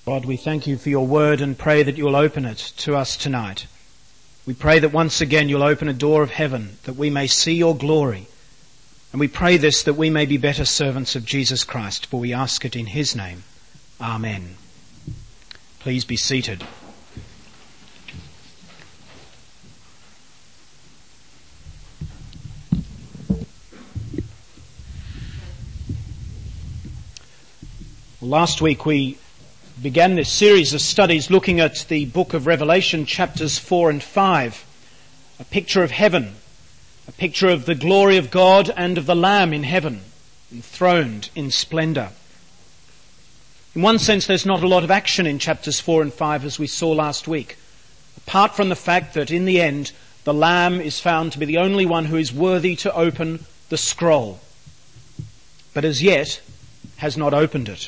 God, we thank you for your word and pray that you'll open it to us tonight. We pray that once again you'll open a door of heaven that we may see your glory. And we pray this that we may be better servants of Jesus Christ, for we ask it in his name. Amen. Please be seated. Last week we began this series of studies looking at the book of Revelation, chapters 4 and 5, a picture of heaven, a picture of the glory of God and of the Lamb in heaven, enthroned in splendour. In one sense, there's not a lot of action in chapters 4 and 5 as we saw last week, apart from the fact that in the end, the Lamb is found to be the only one who is worthy to open the scroll, but as yet has not opened it.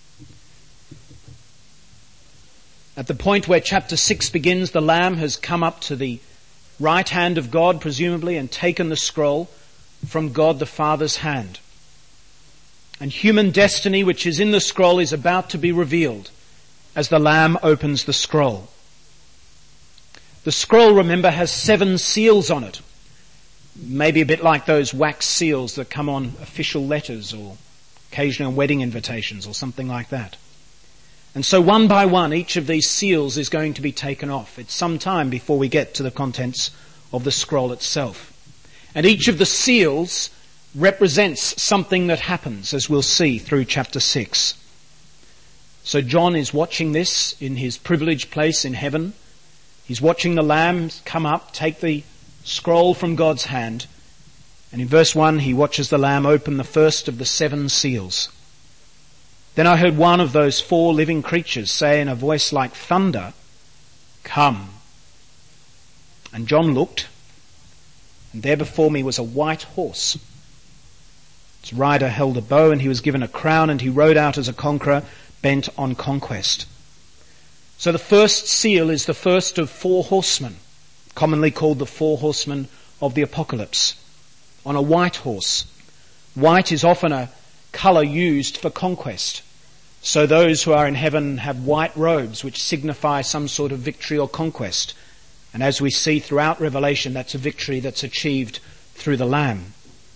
At the point where chapter 6 begins, the Lamb has come up to the right hand of God, presumably, and taken the scroll from God the Father's hand. And human destiny, which is in the scroll, is about to be revealed as the Lamb opens the scroll. The scroll, remember, has 7 seals on it. Maybe a bit like those wax seals that come on official letters or occasionally on wedding invitations or something like that. And so one by one, each of these seals is going to be taken off. It's some time before we get to the contents of the scroll itself. And each of the seals represents something that happens, as we'll see through chapter 6. So John is watching this in his privileged place in heaven. He's watching the Lamb come up, take the scroll from God's hand. And in verse 1, he watches the Lamb open the first of the 7 seals. Then I heard one of those 4 living creatures say in a voice like thunder, "Come." And John looked, and there before me was a white horse. Its rider held a bow, and he was given a crown, and he rode out as a conqueror, bent on conquest. So the first seal is the first of 4 horsemen, commonly called the 4 horsemen of the Apocalypse, on a white horse. White is often a colour used for conquest. So those who are in heaven have white robes which signify some sort of victory or conquest. And as we see throughout Revelation, that's a victory that's achieved through the Lamb.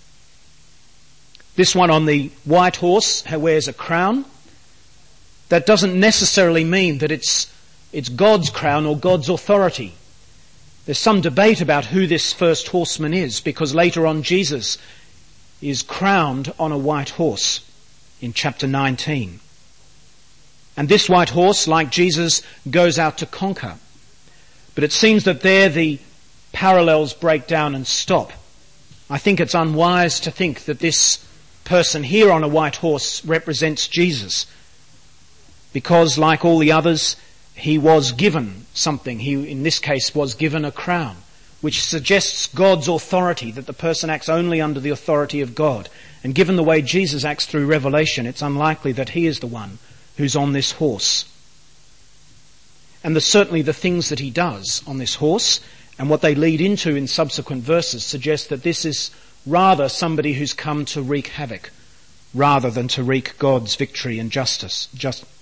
This one on the white horse wears a crown. That doesn't necessarily mean that it's God's crown or God's authority. There's some debate about who this first horseman is, because later on Jesus is crowned on a white horse in chapter 19. And this white horse, like Jesus, goes out to conquer. But it seems that there the parallels break down and stop. I think it's unwise to think that this person here on a white horse represents Jesus, because like all the others, he was given something. He, in this case, was given a crown, which suggests God's authority, that the person acts only under the authority of God. And given the way Jesus acts through Revelation, it's unlikely that he is the one who's on this horse. And certainly the things that he does on this horse and what they lead into in subsequent verses suggest that this is rather somebody who's come to wreak havoc rather than to wreak God's victory and justice.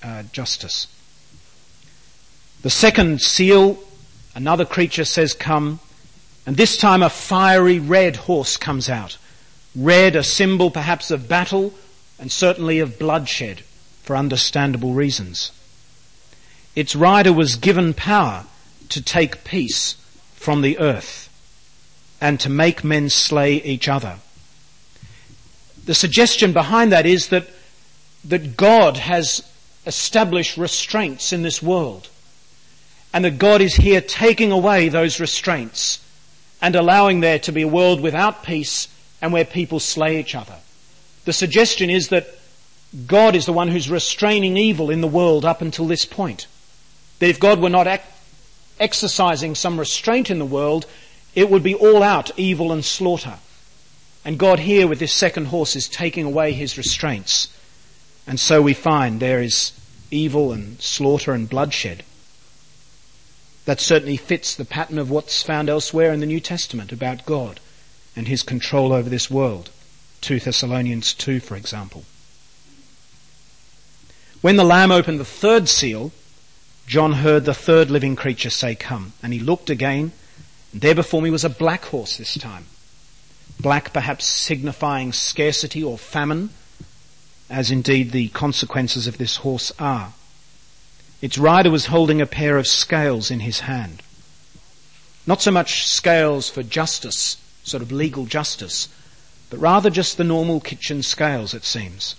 The second seal, another creature says, "Come," and this time a fiery red horse comes out. Red, a symbol perhaps of battle and certainly of bloodshed, for understandable reasons. Its rider was given power to take peace from the earth and to make men slay each other. The suggestion behind that is that God has established restraints in this world, and that God is here taking away those restraints and allowing there to be a world without peace and where people slay each other. The suggestion is that God is the one who's restraining evil in the world up until this point. That if God were not exercising some restraint in the world, it would be all out evil and slaughter. And God here with this second horse is taking away his restraints. And so we find there is evil and slaughter and bloodshed. That certainly fits the pattern of what's found elsewhere in the New Testament about God and his control over this world. 2 Thessalonians 2, for example. When the Lamb opened the third seal, John heard the third living creature say, "Come." And he looked again, and there before me was a black horse this time. Black perhaps signifying scarcity or famine, as indeed the consequences of this horse are. Its rider was holding a pair of scales in his hand. Not so much scales for justice, sort of legal justice, but rather just the normal kitchen scales, it seems.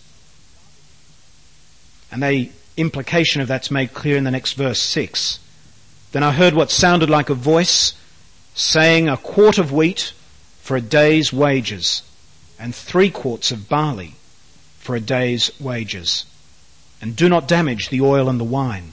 And the implication of that's made clear in the next verse 6. Then I heard what sounded like a voice saying, "A quart of wheat for a day's wages, and 3 quarts of barley for a day's wages. And do not damage the oil and the wine."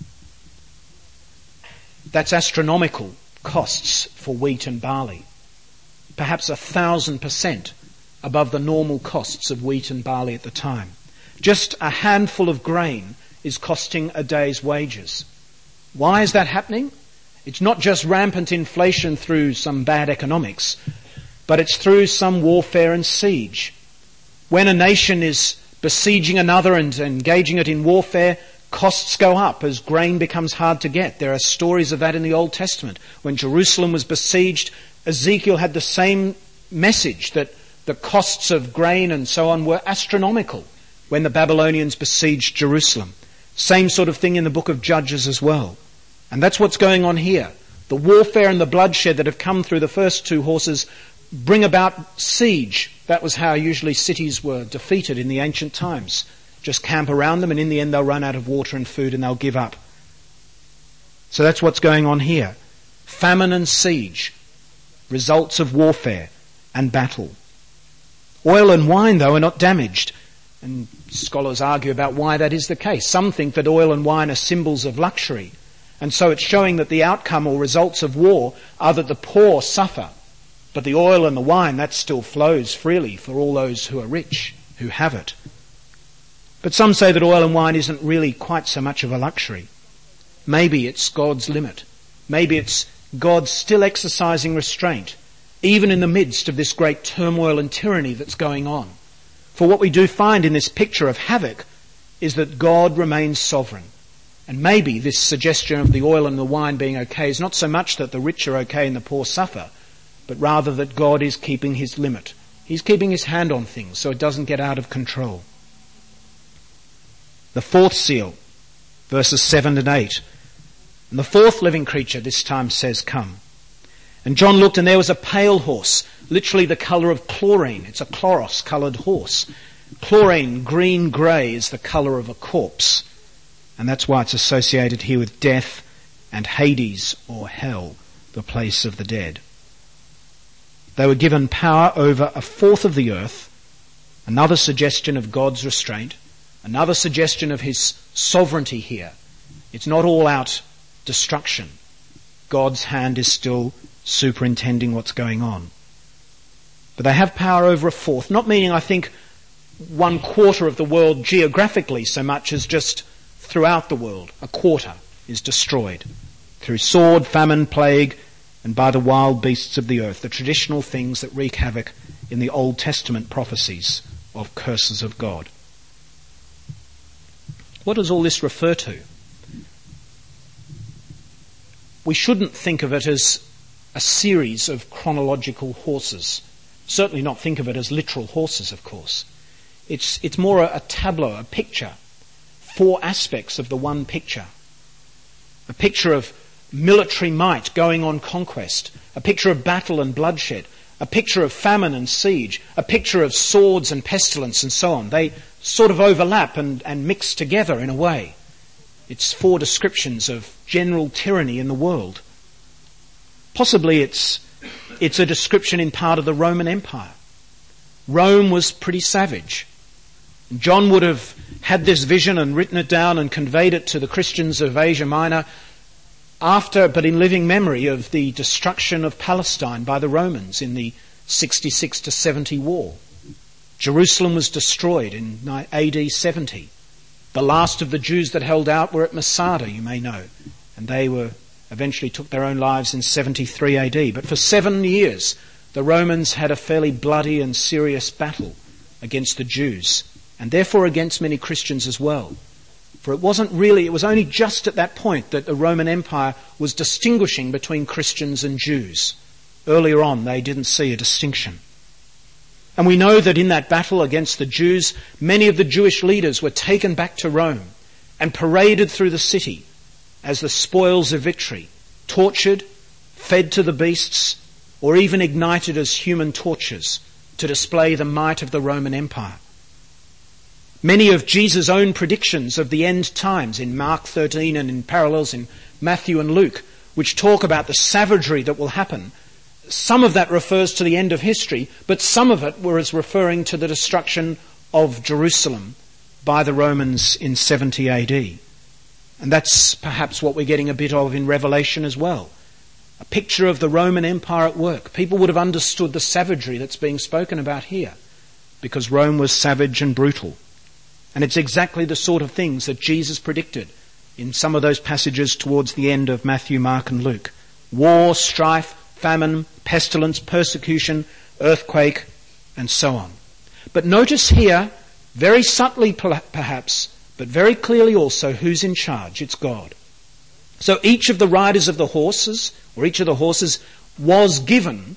That's astronomical costs for wheat and barley. Perhaps 1,000% above the normal costs of wheat and barley at the time. Just a handful of grain is costing a day's wages. Why is that happening? It's not just rampant inflation through some bad economics, but it's through some warfare and siege. When a nation is besieging another and engaging it in warfare, costs go up as grain becomes hard to get. There are stories of that in the Old Testament. When Jerusalem was besieged, Ezekiel had the same message, that the costs of grain and so on were astronomical when the Babylonians besieged Jerusalem. Same sort of thing in the book of Judges as well. And that's what's going on here. The warfare and the bloodshed that have come through the first 2 horses bring about siege. That was how usually cities were defeated in the ancient times. Just camp around them, and in the end they'll run out of water and food and they'll give up. So that's what's going on here. Famine and siege, results of warfare and battle. Oil and wine, though, are not damaged. And scholars argue about why that is the case. Some think that oil and wine are symbols of luxury. And so it's showing that the outcome or results of war are that the poor suffer. But the oil and the wine, that still flows freely for all those who are rich, who have it. But some say that oil and wine isn't really quite so much of a luxury. Maybe it's God's limit. Maybe it's God still exercising restraint, even in the midst of this great turmoil and tyranny that's going on. For what we do find in this picture of havoc is that God remains sovereign. And maybe this suggestion of the oil and the wine being okay is not so much that the rich are okay and the poor suffer, but rather that God is keeping his limit. He's keeping his hand on things so it doesn't get out of control. The 4th seal, verses 7 and 8. And the 4th living creature this time says, "Come." And John looked, and there was a pale horse, literally the colour of chlorine. It's a chloros-coloured horse. Chlorine, green-grey, is the colour of a corpse. And that's why it's associated here with death and Hades, or hell, the place of the dead. They were given power over 1/4 of the earth, another suggestion of God's restraint, another suggestion of his sovereignty here. It's not all out destruction. God's hand is still superintending what's going on. But they have power over 1/4, not meaning, I think, 1/4 of the world geographically so much as just throughout the world. 1/4 is destroyed through sword, famine, plague, and by the wild beasts of the earth, the traditional things that wreak havoc in the Old Testament prophecies of curses of God. What does all this refer to? We shouldn't think of it as a series of chronological horses. Certainly not think of it as literal horses, of course. It's more a tableau, a picture. 4 aspects of the one picture. A picture of military might going on conquest. A picture of battle and bloodshed. A picture of famine and siege. A picture of swords and pestilence and so on. They sort of overlap and mix together in a way. It's 4 descriptions of general tyranny in the world. Possibly it's a description in part of the Roman Empire. Rome was pretty savage. John would have had this vision and written it down and conveyed it to the Christians of Asia Minor but in living memory of the destruction of Palestine by the Romans in the 66 to 70 war. Jerusalem was destroyed in AD 70. The last of the Jews that held out were at Masada, you may know, and they eventually took their own lives in 73 AD. But for 7 years, the Romans had a fairly bloody and serious battle against the Jews, and therefore against many Christians as well. For it was only just at that point that the Roman Empire was distinguishing between Christians and Jews. Earlier on, they didn't see a distinction. And we know that in that battle against the Jews, many of the Jewish leaders were taken back to Rome and paraded through the city as the spoils of victory, tortured, fed to the beasts, or even ignited as human torches to display the might of the Roman Empire. Many of Jesus' own predictions of the end times in Mark 13 and in parallels in Matthew and Luke, which talk about the savagery that will happen, some of that refers to the end of history, but some of it was referring to the destruction of Jerusalem by the Romans in 70 AD. And that's perhaps what we're getting a bit of in Revelation as well. A picture of the Roman Empire at work. People would have understood the savagery that's being spoken about here, because Rome was savage and brutal. And it's exactly the sort of things that Jesus predicted in some of those passages towards the end of Matthew, Mark and Luke. War, strife, famine, pestilence, persecution, earthquake, and so on. But notice here, very subtly perhaps, but very clearly also, who's in charge? It's God. So each of the riders of the horses, or each of the horses, was given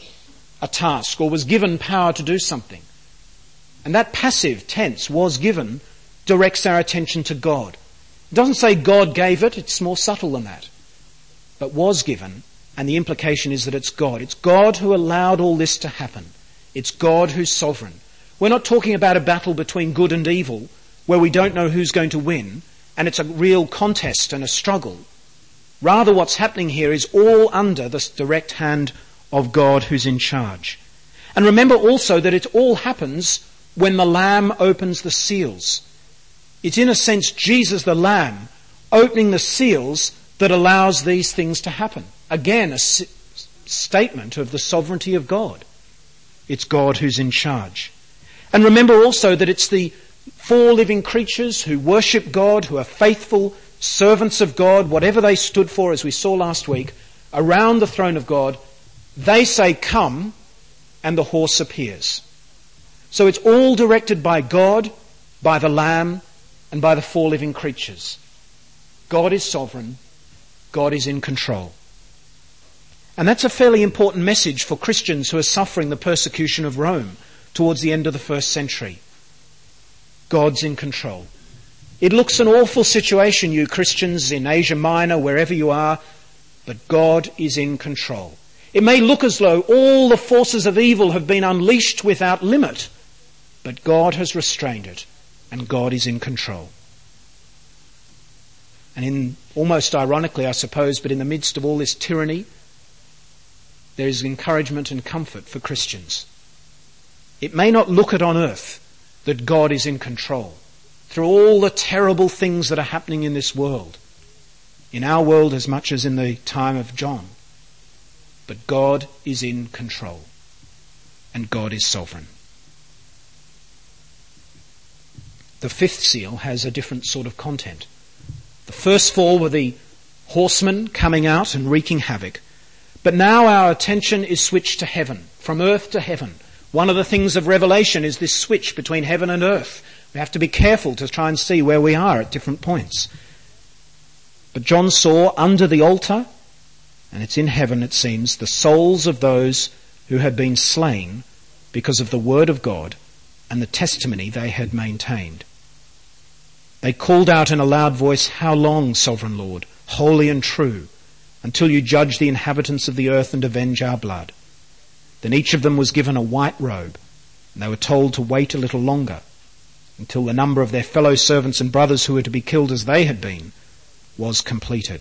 a task, or was given power to do something. And that passive tense, was given, directs our attention to God. It doesn't say God gave it, it's more subtle than that. But was given, and the implication is that it's God. It's God who allowed all this to happen. It's God who's sovereign. We're not talking about a battle between good and evil, where we don't know who's going to win, and it's a real contest and a struggle. Rather, what's happening here is all under the direct hand of God who's in charge. And remember also that it all happens when the Lamb opens the seals. It's in a sense Jesus the Lamb opening the seals that allows these things to happen. Again, a statement of the sovereignty of God. It's God who's in charge. And remember also that it's the four living creatures who worship God, who are faithful servants of God, whatever they stood for, as we saw last week, around the throne of God. They say, "Come," and the horse appears. So it's all directed by God, by the Lamb, and by the four living creatures. God is sovereign. God is in control. And that's a fairly important message for Christians who are suffering the persecution of Rome towards the end of the first century. God's in control. It looks an awful situation, you Christians in Asia Minor, wherever you are, but God is in control. It may look as though all the forces of evil have been unleashed without limit, but God has restrained it, and God is in control. And almost ironically, I suppose, but in the midst of all this tyranny, there is encouragement and comfort for Christians. It may not look it on earth that God is in control through all the terrible things that are happening in this world, in our world as much as in the time of John. But God is in control, and God is sovereign. The fifth seal has a different sort of content. The first four were the horsemen coming out and wreaking havoc. But now our attention is switched to heaven, from earth to heaven. One of the things of Revelation is this switch between heaven and earth. We have to be careful to try and see where we are at different points. But John saw under the altar, and it's in heaven it seems, the souls of those who had been slain because of the word of God and the testimony they had maintained. They called out in a loud voice, "How long, sovereign Lord, holy and true, until you judge the inhabitants of the earth and avenge our blood?" Then each of them was given a white robe, and they were told to wait a little longer, until the number of their fellow servants and brothers who were to be killed as they had been was completed.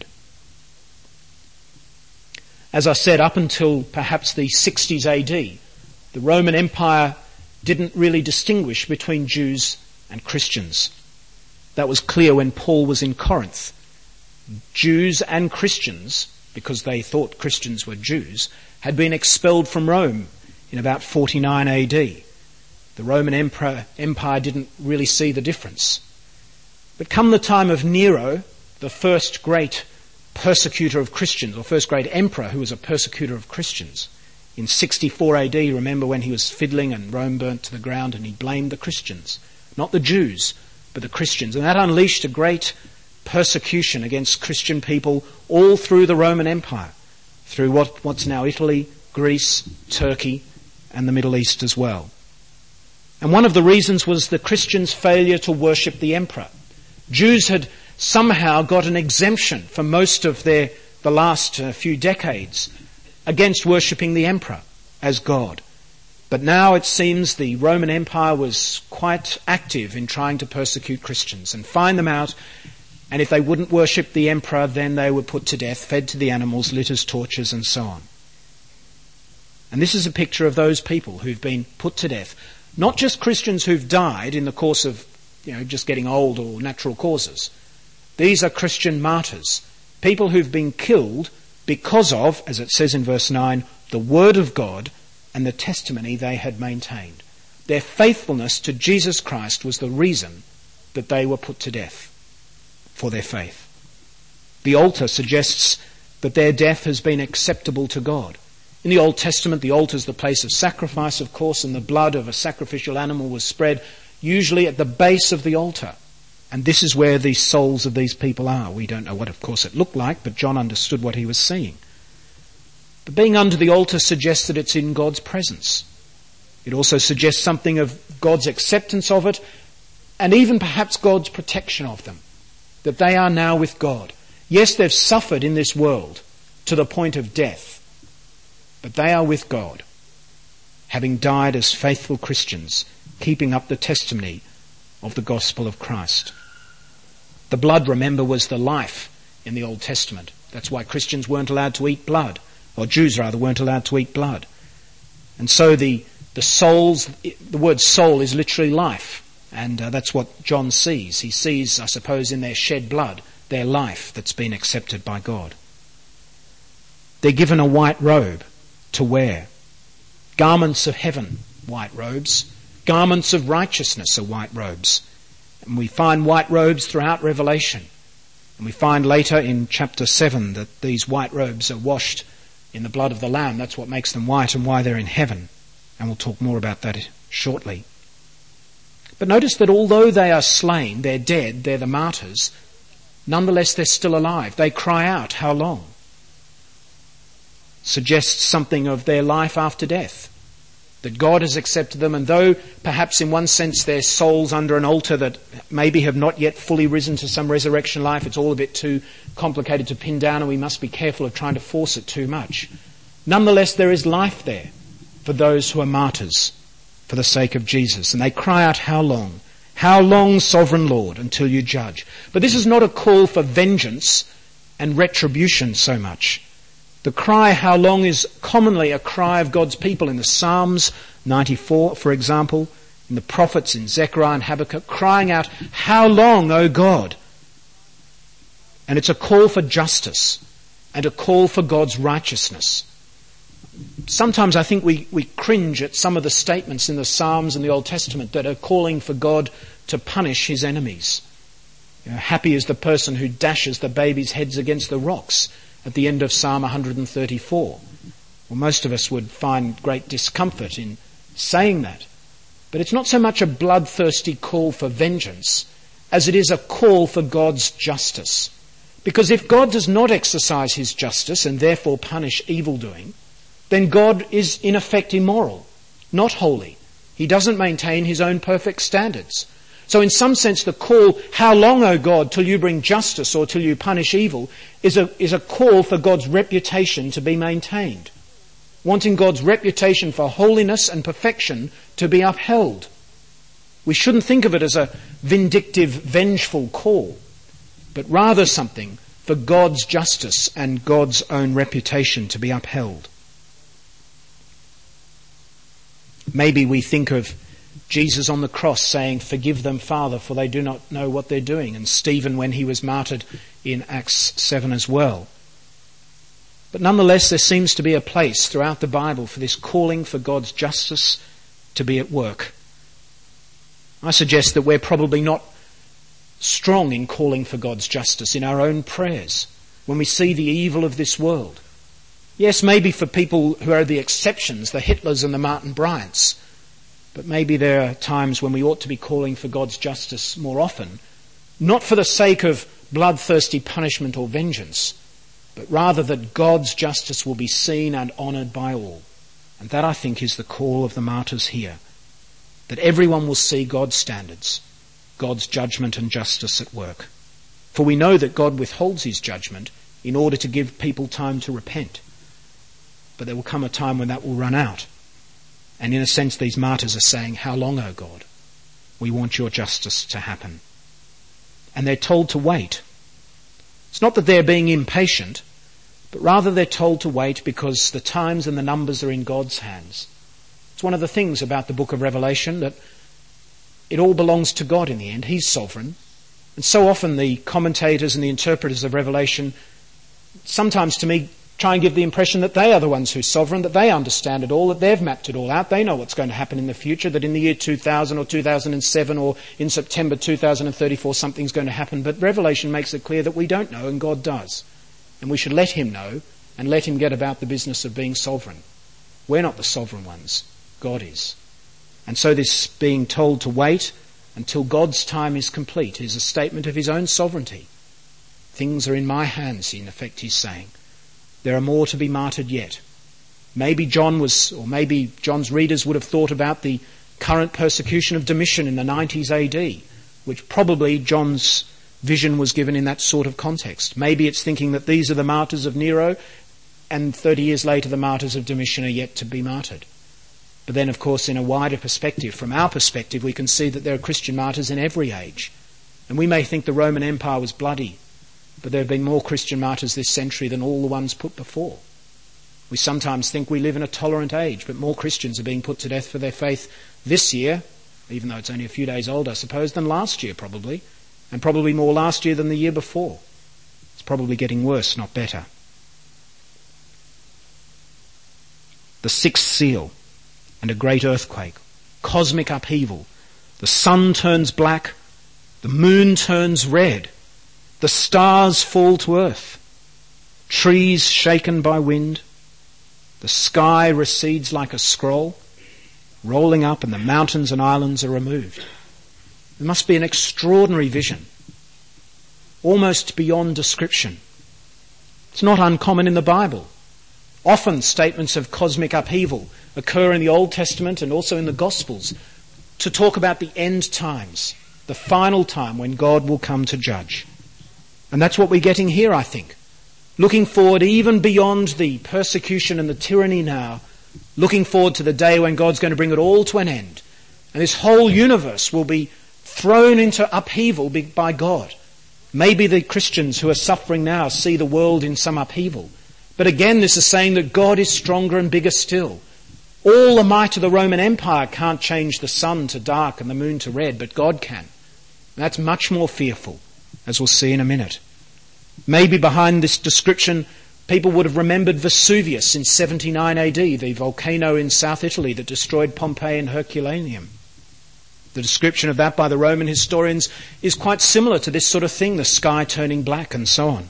As I said, up until perhaps the 60s AD, the Roman Empire didn't really distinguish between Jews and Christians. That was clear when Paul was in Corinth. Jews and Christians, because they thought Christians were Jews, had been expelled from Rome in about 49 AD. The Roman Empire didn't really see the difference. But come the time of Nero, the first great persecutor of Christians, or first great emperor who was a persecutor of Christians, in 64 AD, remember when he was fiddling and Rome burnt to the ground, and he blamed the Christians, not the Jews, but the Christians. And that unleashed a great persecution against Christian people all through the Roman Empire, through what's now Italy, Greece, Turkey, and the Middle East as well. And one of the reasons was the Christians' failure to worship the emperor. Jews had somehow got an exemption for most of the last few decades against worshipping the emperor as God. But now it seems the Roman Empire was quite active in trying to persecute Christians and find them out, and if they wouldn't worship the emperor, then they were put to death, fed to the animals, lit as torches, and so on. And this is a picture of those people who've been put to death. Not just Christians who've died in the course of, just getting old or natural causes. These are Christian martyrs, people who've been killed because of, as it says in verse 9, the word of God and the testimony they had maintained. Their faithfulness to Jesus Christ was the reason that they were put to death for their faith. The altar suggests that their death has been acceptable to God. In the Old Testament, the altar is the place of sacrifice, of course, and the blood of a sacrificial animal was spread, usually at the base of the altar. And this is where the souls of these people are. We don't know what, of course, it looked like, but John understood what he was seeing. But being under the altar suggests that it's in God's presence. It also suggests something of God's acceptance of it, and even perhaps God's protection of them, that they are now with God. Yes, they've suffered in this world to the point of death, but they are with God, having died as faithful Christians, keeping up the testimony of the gospel of Christ. The blood, remember, was the life in the Old Testament. That's why Christians weren't allowed to eat blood, or Jews rather weren't allowed to eat blood. And so the souls, the word soul is literally life, and that's what John sees. He sees, I suppose, in their shed blood, their life that's been accepted by God. They're given a white robe to wear. Garments of heaven, white robes. Garments of righteousness are white robes. And we find white robes throughout Revelation. And we find later in chapter 7 that these white robes are washed in the blood of the Lamb. That's what makes them white and why they're in heaven. And we'll talk more about that shortly. But notice that although they are slain, they're dead, they're the martyrs, nonetheless they're still alive. They cry out, how long? Suggests something of their life after death, that God has accepted them, and though perhaps in one sense their souls under an altar that maybe have not yet fully risen to some resurrection life, it's all a bit too complicated to pin down and we must be careful of trying to force it too much. Nonetheless, there is life there for those who are martyrs for the sake of Jesus, and they cry out, how long? How long, sovereign Lord, until you judge? But this is not a call for vengeance and retribution so much. The cry, how long, is commonly a cry of God's people in the Psalms 94, for example, in the prophets in Zechariah and Habakkuk, crying out, how long, O God? And it's a call for justice and a call for God's righteousness. Sometimes I think we cringe at some of the statements in the Psalms and the Old Testament that are calling for God to punish his enemies. Happy is the person who dashes the babies' heads against the rocks at the end of Psalm 134. Well, most of us would find great discomfort in saying that. But it's not so much a bloodthirsty call for vengeance as it is a call for God's justice. Because if God does not exercise his justice and therefore punish evildoing, then God is in effect immoral, not holy. He doesn't maintain his own perfect standards. So in some sense the call, how long, O God, till you bring justice or till you punish evil, is a call for God's reputation to be maintained. Wanting God's reputation for holiness and perfection to be upheld. We shouldn't think of it as a vindictive, vengeful call, but rather something for God's justice and God's own reputation to be upheld. Maybe we think of Jesus on the cross saying, forgive them, Father, for they do not know what they're doing. And Stephen when he was martyred in Acts 7 as well. But nonetheless, there seems to be a place throughout the Bible for this calling for God's justice to be at work. I suggest that we're probably not strong in calling for God's justice in our own prayers when we see the evil of this world. Yes, maybe for people who are the exceptions, the Hitlers and the Martin Bryants. But maybe there are times when we ought to be calling for God's justice more often, not for the sake of bloodthirsty punishment or vengeance, but rather that God's justice will be seen and honoured by all. And that, I think, is the call of the martyrs here, that everyone will see God's standards, God's judgment and justice at work. For we know that God withholds his judgment in order to give people time to repent. But there will come a time when that will run out. And in a sense, these martyrs are saying, how long, O God? We want your justice to happen. And they're told to wait. It's not that they're being impatient, but rather they're told to wait because the times and the numbers are in God's hands. It's one of the things about the book of Revelation, that it all belongs to God in the end. He's sovereign. And so often the commentators and the interpreters of Revelation, sometimes to me, try and give the impression that they are the ones who are sovereign, that they understand it all, that they've mapped it all out, they know what's going to happen in the future, that in the year 2000 or 2007 or in September 2034 something's going to happen. But Revelation makes it clear that we don't know and God does. And we should let him know and let him get about the business of being sovereign. We're not the sovereign ones. God is. And so this being told to wait until God's time is complete is a statement of his own sovereignty. Things are in my hands, in effect he's saying. There are more to be martyred yet. Maybe John's readers would have thought about the current persecution of Domitian in the 90s AD, which probably John's vision was given in that sort of context. Maybe it's thinking that these are the martyrs of Nero, and 30 years later the martyrs of Domitian are yet to be martyred. But then, of course, in a wider perspective, from our perspective, we can see that there are Christian martyrs in every age. And we may think the Roman Empire was bloody, but there have been more Christian martyrs this century than all the ones put before. We sometimes think we live in a tolerant age, but more Christians are being put to death for their faith this year, even though it's only a few days old, I suppose, than last year probably, and probably more last year than the year before. It's probably getting worse, not better. The sixth seal and a great earthquake, cosmic upheaval. The sun turns black, the moon turns red, the stars fall to earth, trees shaken by wind, the sky recedes like a scroll, rolling up, and the mountains and islands are removed. It must be an extraordinary vision, almost beyond description. It's not uncommon in the Bible. Often statements of cosmic upheaval occur in the Old Testament and also in the Gospels to talk about the end times, the final time when God will come to judge. And that's what we're getting here, I think. Looking forward even beyond the persecution and the tyranny now, looking forward to the day when God's going to bring it all to an end. And this whole universe will be thrown into upheaval by God. Maybe the Christians who are suffering now see the world in some upheaval. But again, this is saying that God is stronger and bigger still. All the might of the Roman Empire can't change the sun to dark and the moon to red, but God can. And that's much more fearful, as we'll see in a minute. Maybe behind this description, people would have remembered Vesuvius in 79 AD, the volcano in South Italy that destroyed Pompeii and Herculaneum. The description of that by the Roman historians is quite similar to this sort of thing, the sky turning black and so on.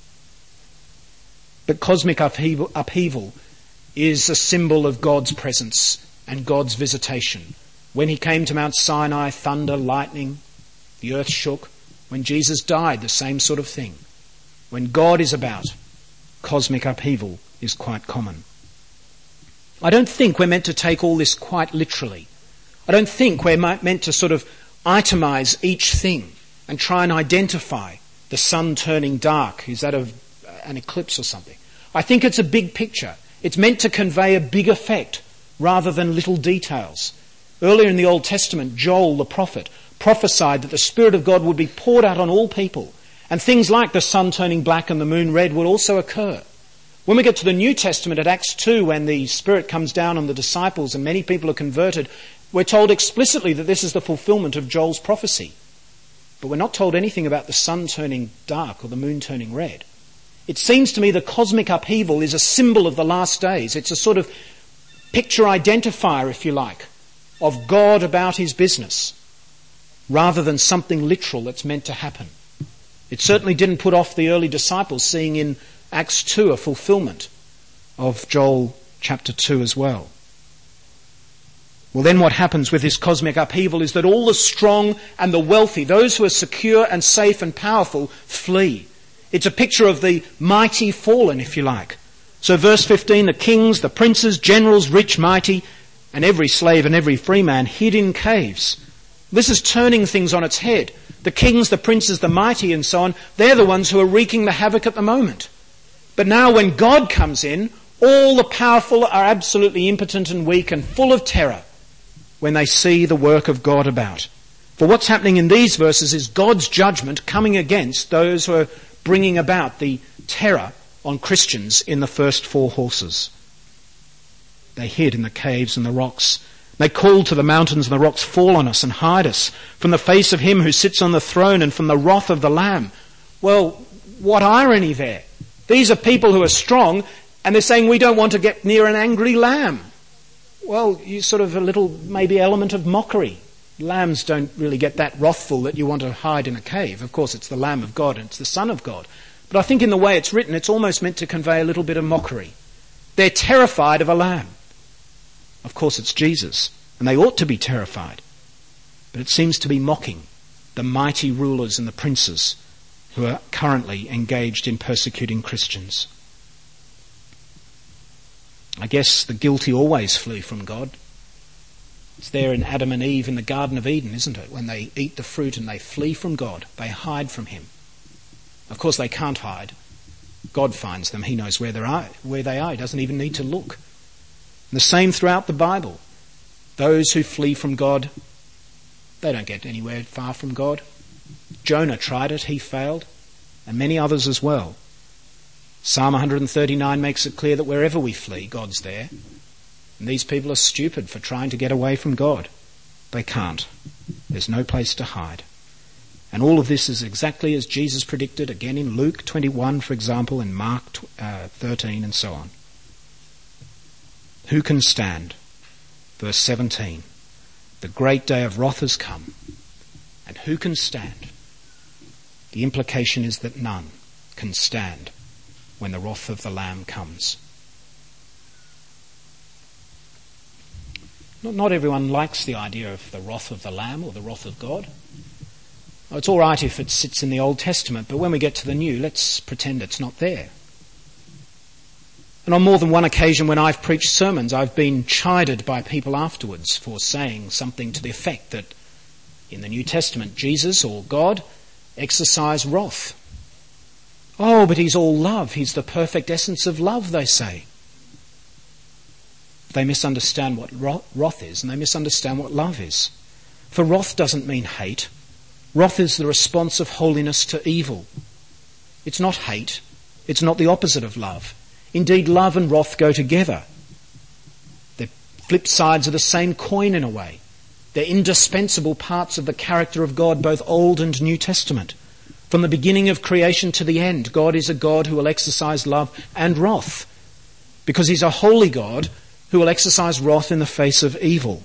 But cosmic upheaval is a symbol of God's presence and God's visitation. When he came to Mount Sinai, thunder, lightning, the earth shook. When Jesus died, the same sort of thing. When God is about, cosmic upheaval is quite common. I don't think we're meant to take all this quite literally. I don't think we're meant to sort of itemize each thing and try and identify the sun turning dark. Is that an eclipse or something? I think it's a big picture. It's meant to convey a big effect rather than little details. Earlier in the Old Testament, Joel the prophet prophesied that the Spirit of God would be poured out on all people, and things like the sun turning black and the moon red would also occur. When we get to the New Testament at Acts 2, when the Spirit comes down on the disciples and many people are converted, we're told explicitly that this is the fulfillment of Joel's prophecy. But we're not told anything about the sun turning dark or the moon turning red. It seems to me the cosmic upheaval is a symbol of the last days. It's a sort of picture identifier, if you like, of God about his business, rather than something literal that's meant to happen. It certainly didn't put off the early disciples seeing in Acts 2 a fulfillment of Joel chapter 2 as well. Well, then what happens with this cosmic upheaval is that all the strong and the wealthy, those who are secure and safe and powerful, flee. It's a picture of the mighty fallen, if you like. So verse 15, the kings, the princes, generals, rich, mighty, and every slave and every free man hid in caves. This is turning things on its head. The kings, the princes, the mighty, and so on, they're the ones who are wreaking the havoc at the moment. But now when God comes in, all the powerful are absolutely impotent and weak and full of terror when they see the work of God about. For what's happening in these verses is God's judgment coming against those who are bringing about the terror on Christians in the first 4 horses. They hid in the caves and the rocks. They called to the mountains and the rocks, fall on us and hide us from the face of him who sits on the throne and from the wrath of the Lamb. Well, what irony there. These are people who are strong and they're saying we don't want to get near an angry lamb. Well, you sort of a little maybe element of mockery. Lambs don't really get that wrathful that you want to hide in a cave. Of course, it's the Lamb of God and it's the Son of God. But I think in the way it's written, it's almost meant to convey a little bit of mockery. They're terrified of a lamb. Of course, it's Jesus, and they ought to be terrified. But it seems to be mocking the mighty rulers and the princes who are currently engaged in persecuting Christians. I guess the guilty always flee from God. It's there in Adam and Eve in the Garden of Eden, isn't it? When they eat the fruit and they flee from God, they hide from him. Of course, they can't hide. God finds them. He knows where they are. He doesn't even need to look. And the same throughout the Bible. Those who flee from God, they don't get anywhere far from God. Jonah tried it, he failed, and many others as well. Psalm 139 makes it clear that wherever we flee, God's there. And these people are stupid for trying to get away from God. They can't. There's no place to hide. And all of this is exactly as Jesus predicted, again in Luke 21, for example, in Mark 13, and so on. Who can stand? Verse 17. The great day of wrath has come. And who can stand? The implication is that none can stand when the wrath of the Lamb comes. Not everyone likes the idea of the wrath of the Lamb or the wrath of God. It's all right if it sits in the Old Testament, but when we get to the New, let's pretend it's not there. And on more than one occasion when I've preached sermons, I've been chided by people afterwards for saying something to the effect that in the New Testament, Jesus or God exercised wrath. Oh, but he's all love. He's the perfect essence of love, they say. They misunderstand what wrath is, and they misunderstand what love is. For wrath doesn't mean hate. Wrath is the response of holiness to evil. It's not hate. It's not the opposite of love. Indeed, love and wrath go together. They're flip sides of the same coin in a way. They're indispensable parts of the character of God, both Old and New Testament. From the beginning of creation to the end, God is a God who will exercise love and wrath, because he's a holy God who will exercise wrath in the face of evil.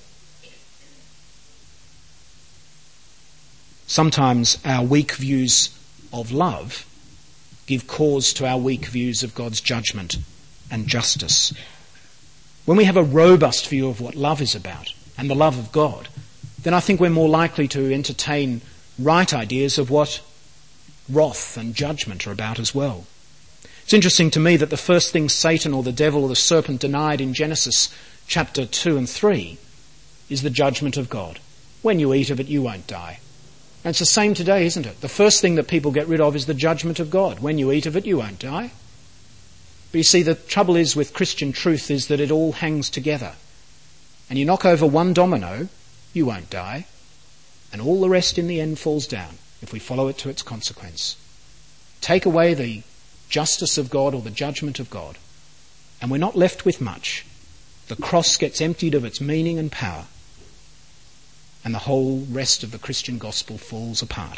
Sometimes our weak views of love give cause to our weak views of God's judgment and justice. When we have a robust view of what love is about and the love of God, then I think we're more likely to entertain right ideas of what wrath and judgment are about as well. It's interesting to me that the first thing Satan or the devil or the serpent denied in Genesis chapter 2 and 3 is the judgment of God. When you eat of it, you won't die. And it's the same today, isn't it? The first thing that people get rid of is the judgment of God. When you eat of it, you won't die. But you see, the trouble is with Christian truth is that it all hangs together. And you knock over one domino, you won't die. And all the rest in the end falls down if we follow it to its consequence. Take away the justice of God or the judgment of God, and we're not left with much. The cross gets emptied of its meaning and power, and the whole rest of the Christian gospel falls apart.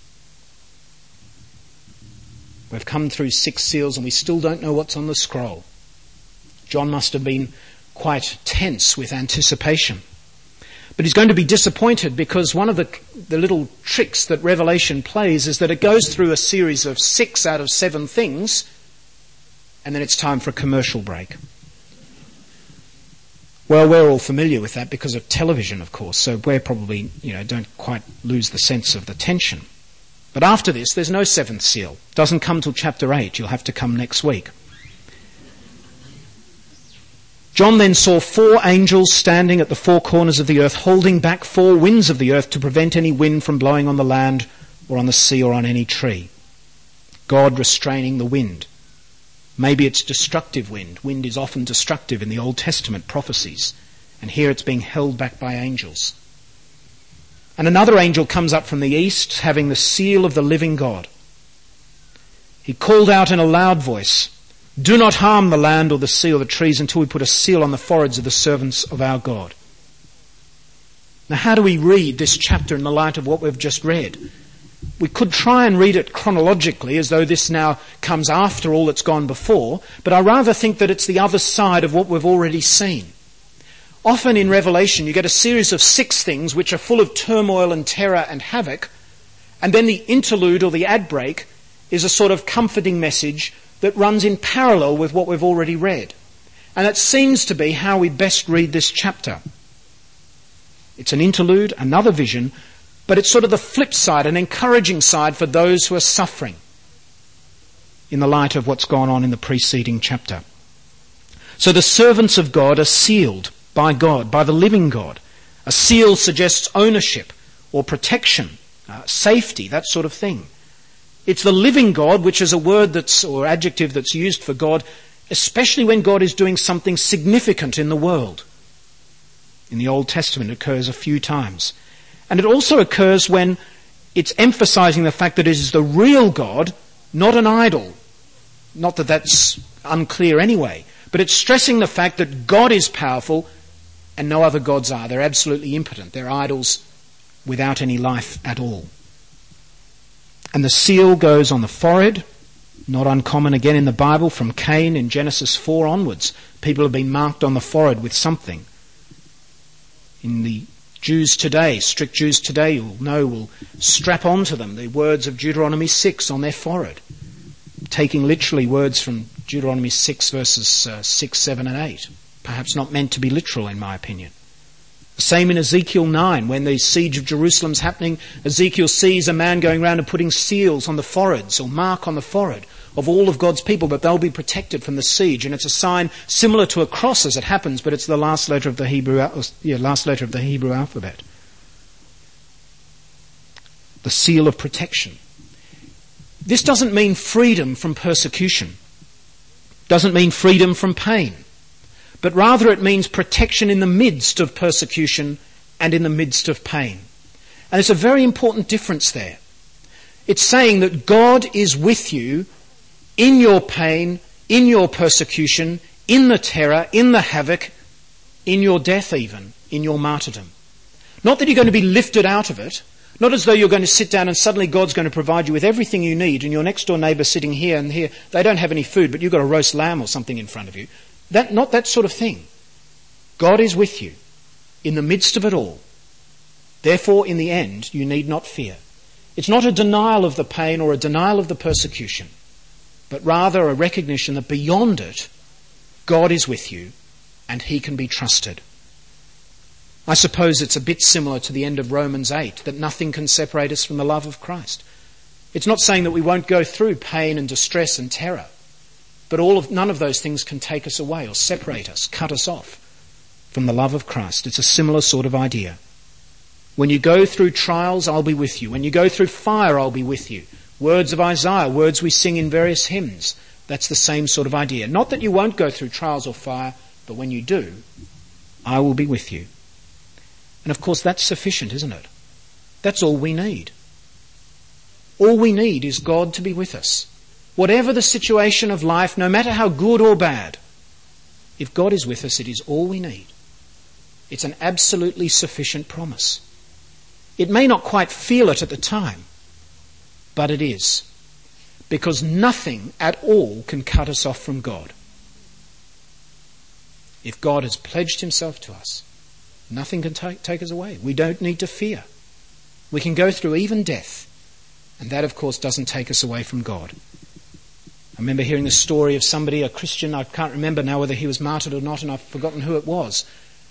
We've come through 6 seals and we still don't know what's on the scroll. John must have been quite tense with anticipation. But he's going to be disappointed because one of the little tricks that Revelation plays is that it goes through a series of 6 out of 7 things, and then it's time for a commercial break. Well, we're all familiar with that because of television, of course, so we're probably, don't quite lose the sense of the tension. But after this, there's no seventh seal. It doesn't come till chapter 8. You'll have to come next week. John then saw 4 angels standing at the 4 corners of the earth, holding back 4 winds of the earth to prevent any wind from blowing on the land or on the sea or on any tree. God restraining the wind. Maybe it's destructive wind. Wind is often destructive in the Old Testament prophecies. And here it's being held back by angels. And another angel comes up from the east, having the seal of the living God. He called out in a loud voice, "Do not harm the land or the sea or the trees until we put a seal on the foreheads of the servants of our God." Now, how do we read this chapter in the light of what we've just read? We could try and read it chronologically as though this now comes after all that's gone before, but I rather think that it's the other side of what we've already seen. Often in Revelation you get a series of 6 things which are full of turmoil and terror and havoc, and then the interlude or the ad break is a sort of comforting message that runs in parallel with what we've already read. And that seems to be how we best read this chapter. It's an interlude, another vision, but it's sort of the flip side, an encouraging side for those who are suffering in the light of what's gone on in the preceding chapter. So the servants of God are sealed by God, by the living God. A seal suggests ownership or protection, safety, that sort of thing. It's the living God, which is a word or adjective that's used for God, especially when God is doing something significant in the world. In the Old Testament it occurs a few times. And it also occurs when it's emphasizing the fact that it is the real God, not an idol. Not that that's unclear anyway, but it's stressing the fact that God is powerful and no other gods are. They're absolutely impotent. They're idols without any life at all. And the seal goes on the forehead, not uncommon again in the Bible, from Cain in Genesis 4 onwards. People have been marked on the forehead with something. In the Jews today, strict Jews today, you'll know, will strap onto them the words of Deuteronomy 6 on their forehead, taking literally words from Deuteronomy 6 verses 6, 7 and 8. Perhaps not meant to be literal in my opinion. The same in Ezekiel 9, when the siege of Jerusalem's happening, Ezekiel sees a man going around and putting seals on the foreheads, or mark on the forehead, of all of God's people, but they'll be protected from the siege. And it's a sign similar to a cross as it happens, but it's the last letter of the Hebrew alphabet. The seal of protection. This doesn't mean freedom from persecution. Doesn't mean freedom from pain. But rather it means protection in the midst of persecution and in the midst of pain. And there's a very important difference there. It's saying that God is with you in your pain, in your persecution, in the terror, in the havoc, in your death even, in your martyrdom. Not that you're going to be lifted out of it, not as though you're going to sit down and suddenly God's going to provide you with everything you need and your next door neighbour sitting here and here, they don't have any food, but you've got a roast lamb or something in front of you. Not that sort of thing. God is with you in the midst of it all. Therefore, in the end, you need not fear. It's not a denial of the pain or a denial of the persecution, but rather a recognition that beyond it, God is with you and he can be trusted. I suppose it's a bit similar to the end of Romans 8, that nothing can separate us from the love of Christ. It's not saying that we won't go through pain and distress and terror, but none of those things can take us away or separate us, cut us off from the love of Christ. It's a similar sort of idea. When you go through trials, I'll be with you. When you go through fire, I'll be with you. Words of Isaiah, words we sing in various hymns. That's the same sort of idea. Not that you won't go through trials or fire, but when you do, I will be with you. And of course that's sufficient, isn't it? That's all we need. All we need is God to be with us. Whatever the situation of life, no matter how good or bad, if God is with us, it is all we need. It's an absolutely sufficient promise. It may not quite feel it at the time, but it is. Because nothing at all can cut us off from God. If God has pledged himself to us, nothing can take us away. We don't need to fear. We can go through even death, and that of course doesn't take us away from God. I remember hearing the story of somebody, a Christian, I can't remember now whether he was martyred or not, and I've forgotten who it was.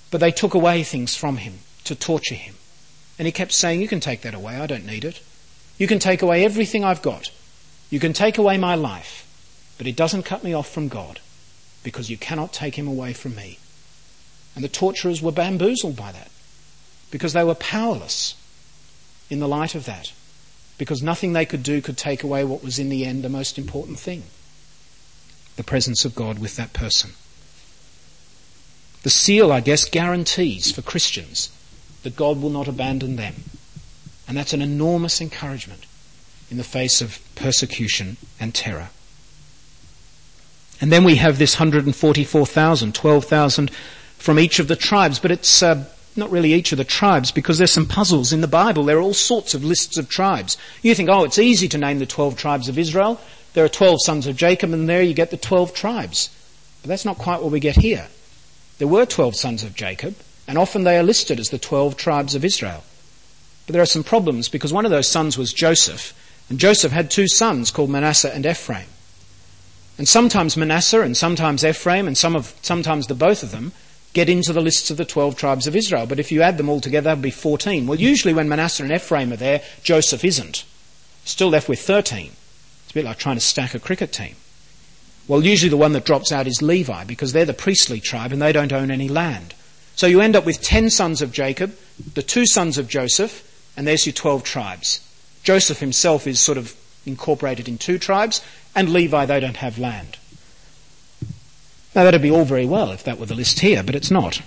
But they took away things from him to torture him. And he kept saying, you can take that away, I don't need it. You can take away everything I've got. You can take away my life. But it doesn't cut me off from God, because you cannot take him away from me. And the torturers were bamboozled by that, because they were powerless in the light of that, because nothing they could do could take away what was in the end the most important thing, the presence of God with that person. The seal, I guess, guarantees for Christians that God will not abandon them. And that's an enormous encouragement in the face of persecution and terror. And then we have this 144,000, 12,000 from each of the tribes, but it's not really each of the tribes, because there's some puzzles in the Bible. There are all sorts of lists of tribes. You think, it's easy to name the 12 tribes of Israel. There are 12 sons of Jacob, and there you get the 12 tribes. But that's not quite what we get here. There were 12 sons of Jacob, and often they are listed as the 12 tribes of Israel. But there are some problems, because one of those sons was Joseph, and Joseph had two sons called Manasseh and Ephraim. And sometimes Manasseh and sometimes Ephraim and sometimes the both of them get into the lists of the 12 tribes of Israel. But if you add them all together, that would be 14. Well, usually when Manasseh and Ephraim are there, Joseph isn't. Still left with 13. It's a bit like trying to stack a cricket team. Well, usually the one that drops out is Levi, because they're the priestly tribe and they don't own any land. So you end up with 10 sons of Jacob, the 2 sons of Joseph, and there's your 12 tribes. Joseph himself is sort of incorporated in 2 tribes, and Levi, they don't have land. Now that'd be all very well if that were the list here, but it's not.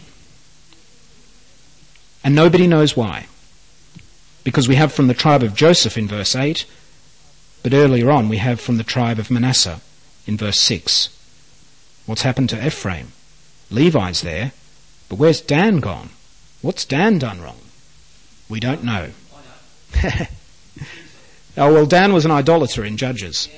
And nobody knows why. Because we have from the tribe of Joseph in verse 8, but earlier on we have from the tribe of Manasseh in verse 6. What's happened to Ephraim? Levi's there, but where's Dan gone? What's Dan done wrong? We don't know. Oh, well, Dan was an idolater in Judges.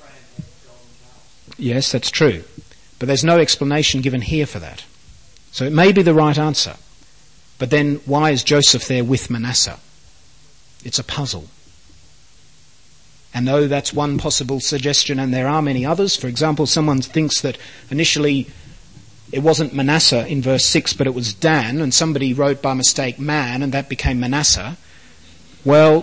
Yes, that's true. But there's no explanation given here for that. So it may be the right answer. But then why is Joseph there with Manasseh? It's a puzzle. And though that's one possible suggestion, and there are many others, for example, someone thinks that initially it wasn't Manasseh in verse 6, but it was Dan, and somebody wrote by mistake man, and that became Manasseh. Well,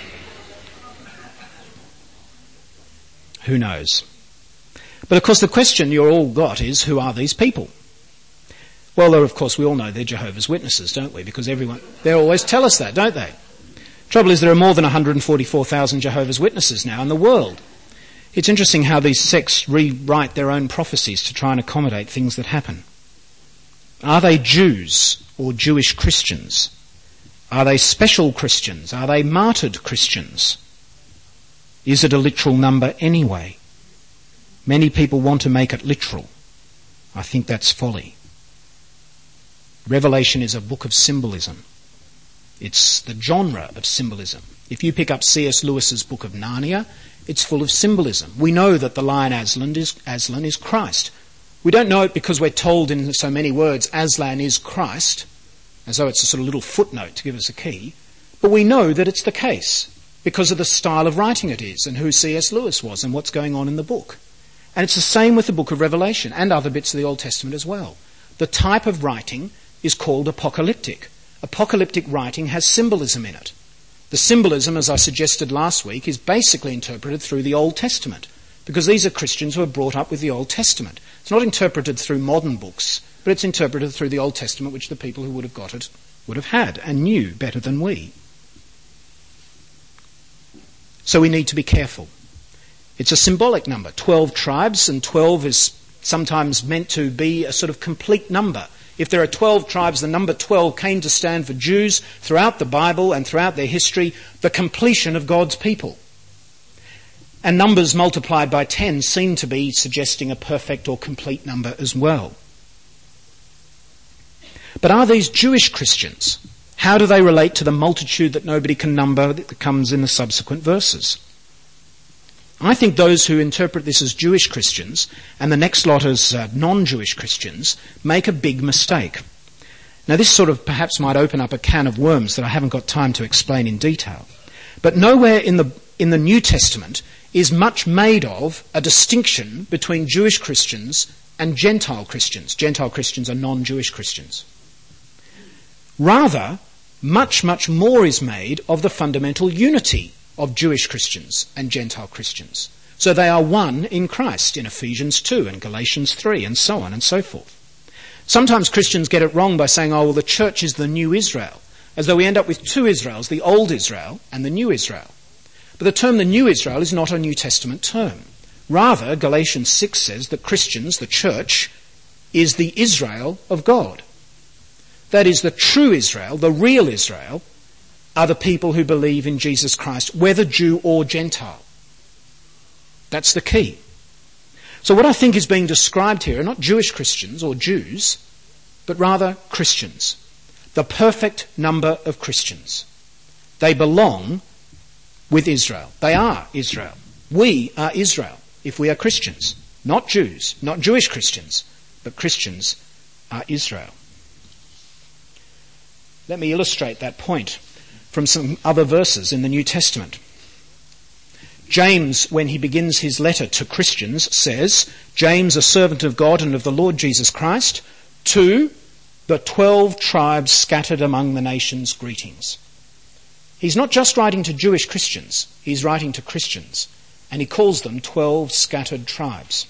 who knows? But of course the question you all got is, who are these people? Well, of course we all know they're Jehovah's Witnesses, don't we? Because they always tell us that, don't they? Trouble is there are more than 144,000 Jehovah's Witnesses now in the world. It's interesting how these sects rewrite their own prophecies to try and accommodate things that happen. Are they Jews or Jewish Christians? Are they special Christians? Are they martyred Christians? Is it a literal number anyway? Many people want to make it literal. I think that's folly. Revelation is a book of symbolism. It's the genre of symbolism. If you pick up C.S. Lewis's Book of Narnia, it's full of symbolism. We know that the lion Aslan is Christ. We don't know it because we're told in so many words Aslan is Christ, as though it's a sort of little footnote to give us a key. But we know that it's the case because of the style of writing it is and who C.S. Lewis was and what's going on in the book. And it's the same with the book of Revelation and other bits of the Old Testament as well. The type of writing is called apocalyptic. Apocalyptic writing has symbolism in it. The symbolism, as I suggested last week, is basically interpreted through the Old Testament, because these are Christians who are brought up with the Old Testament. It's not interpreted through modern books, but it's interpreted through the Old Testament, which the people who would have got it would have had and knew better than we. So we need to be careful. It's a symbolic number, 12 tribes, and 12 is sometimes meant to be a sort of complete number. If there are 12 tribes, the number 12 came to stand for Jews throughout the Bible and throughout their history, the completion of God's people. And numbers multiplied by 10 seem to be suggesting a perfect or complete number as well. But are these Jewish Christians? How do they relate to the multitude that nobody can number that comes in the subsequent verses? I think those who interpret this as Jewish Christians and the next lot as non-Jewish Christians make a big mistake. Now this sort of perhaps might open up a can of worms that I haven't got time to explain in detail. But nowhere in the New Testament is much made of a distinction between Jewish Christians and Gentile Christians. Gentile Christians are non-Jewish Christians. Rather, much, much more is made of the fundamental unity of Jewish Christians and Gentile Christians. So they are one in Christ in Ephesians 2 and Galatians 3 and so on and so forth. Sometimes Christians get it wrong by saying, oh, well, the church is the new Israel, as though we end up with two Israels, the old Israel and the new Israel. But the term the new Israel is not a New Testament term. Rather, Galatians 6 says that Christians, the church, is the Israel of God. That is, the true Israel, the real Israel, are the people who believe in Jesus Christ, whether Jew or Gentile. That's the key. So what I think is being described here are not Jewish Christians or Jews, but rather Christians. The perfect number of Christians. They belong with Israel. They are Israel. We are Israel if we are Christians. Not Jews, not Jewish Christians, but Christians are Israel. Let me illustrate that point from some other verses in the New Testament. James, when he begins his letter to Christians, says, James, a servant of God and of the Lord Jesus Christ, to the 12 tribes scattered among the nations, greetings. He's not just writing to Jewish Christians, he's writing to Christians, and he calls them 12 scattered tribes.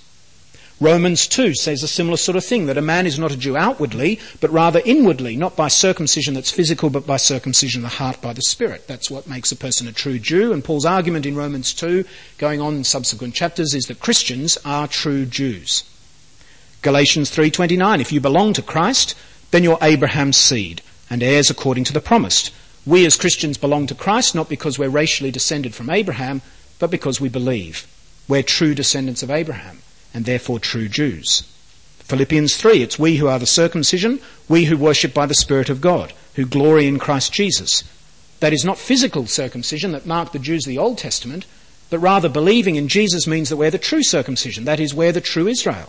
Romans 2 says a similar sort of thing, that a man is not a Jew outwardly, but rather inwardly, not by circumcision that's physical, but by circumcision of the heart by the Spirit. That's what makes a person a true Jew. And Paul's argument in Romans 2, going on in subsequent chapters, is that Christians are true Jews. Galatians 3:29, if you belong to Christ, then you're Abraham's seed, and heirs according to the promise. We as Christians belong to Christ, not because we're racially descended from Abraham, but because we believe. We're true descendants of Abraham, and therefore true Jews. Philippians 3, it's we who are the circumcision, we who worship by the Spirit of God, who glory in Christ Jesus. That is not physical circumcision that marked the Jews of the Old Testament, but rather believing in Jesus means that we're the true circumcision, that is, we're the true Israel.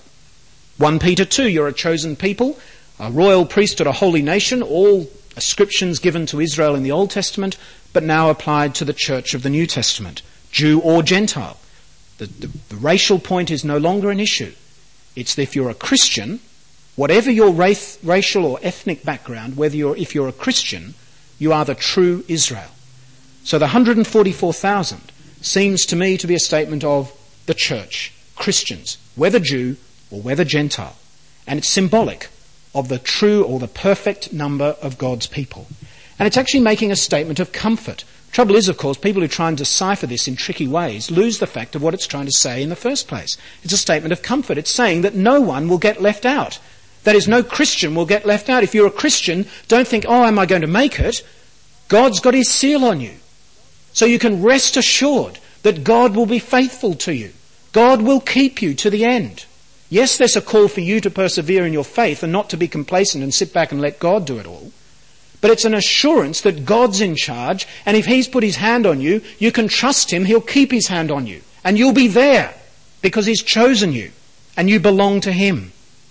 1 Peter 2, you're a chosen people, a royal priesthood, a holy nation, all ascriptions given to Israel in the Old Testament, but now applied to the church of the New Testament, Jew or Gentile. The racial point is no longer an issue. It's that if you're a Christian, whatever your racial or ethnic background, if you're a Christian, you are the true Israel. So the 144,000 seems to me to be a statement of the church, Christians, whether Jew or whether Gentile. And it's symbolic of the true or the perfect number of God's people. And it's actually making a statement of comfort. Trouble is, of course, people who try and decipher this in tricky ways lose the fact of what it's trying to say in the first place. It's a statement of comfort. It's saying that no one will get left out. That is, no Christian will get left out. If you're a Christian, don't think, oh, am I going to make it? God's got his seal on you. So you can rest assured that God will be faithful to you. God will keep you to the end. Yes, there's a call for you to persevere in your faith and not to be complacent and sit back and let God do it all. But it's an assurance that God's in charge, and if he's put his hand on you, you can trust him, he'll keep his hand on you. And you'll be there because he's chosen you and you belong to him.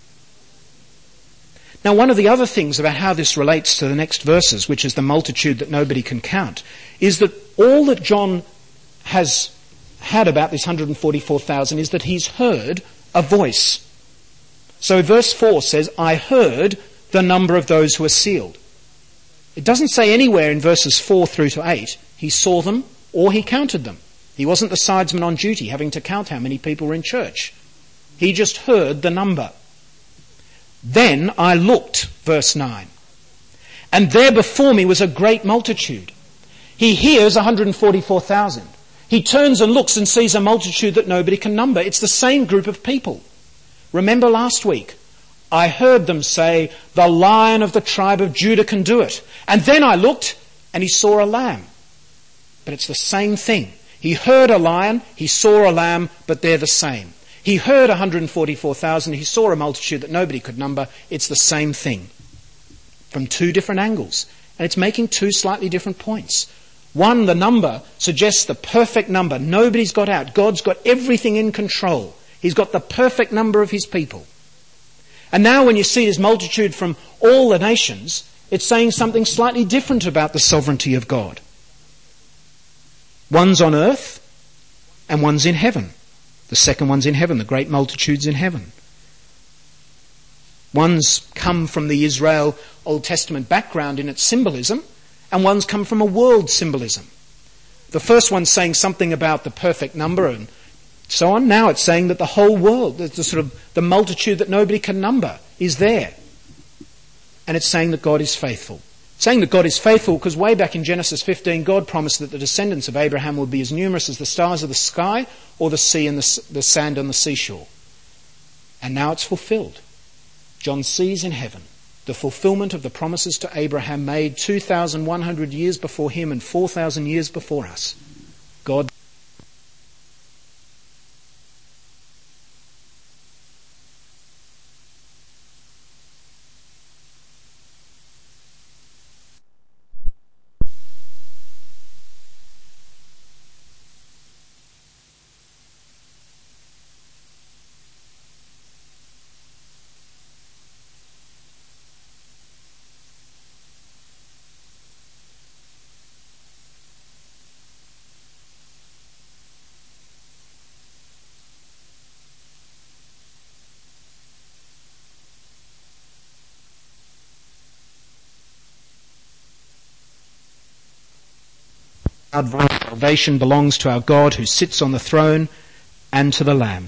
Now, one of the other things about how this relates to the next verses, which is the multitude that nobody can count, is that all that John has had about this 144,000 is that he's heard a voice. So verse 4 says, I heard the number of those who are sealed. It doesn't say anywhere in verses 4 through to 8 he saw them or he counted them. He wasn't the sidesman on duty having to count how many people were in church. He just heard the number. Then I looked, verse 9, and there before me was a great multitude. He hears 144,000. He turns and looks and sees a multitude that nobody can number. It's the same group of people. Remember last week, I heard them say, the Lion of the tribe of Judah can do it. And then I looked and he saw a lamb. But it's the same thing. He heard a lion, he saw a lamb, but they're the same. He heard 144,000, he saw a multitude that nobody could number. It's the same thing from two different angles. And it's making two slightly different points. One, the number suggests the perfect number. Nobody's got out. God's got everything in control. He's got the perfect number of his people. And now when you see this multitude from all the nations, it's saying something slightly different about the sovereignty of God. One's on earth and one's in heaven. The second one's in heaven, the great multitude's in heaven. One's come from the Israel Old Testament background in its symbolism, and one's come from a world symbolism. The first one's saying something about the perfect number and so on. Now it's saying that the whole world, the multitude that nobody can number, is there. And it's saying that God is faithful. It's saying that God is faithful because way back in Genesis 15, God promised that the descendants of Abraham would be as numerous as the stars of the sky or the sea and the sand on the seashore. And now it's fulfilled. John sees in heaven the fulfillment of the promises to Abraham made 2,100 years before him and 4,000 years before us. God salvation belongs to our God who sits on the throne and to the Lamb.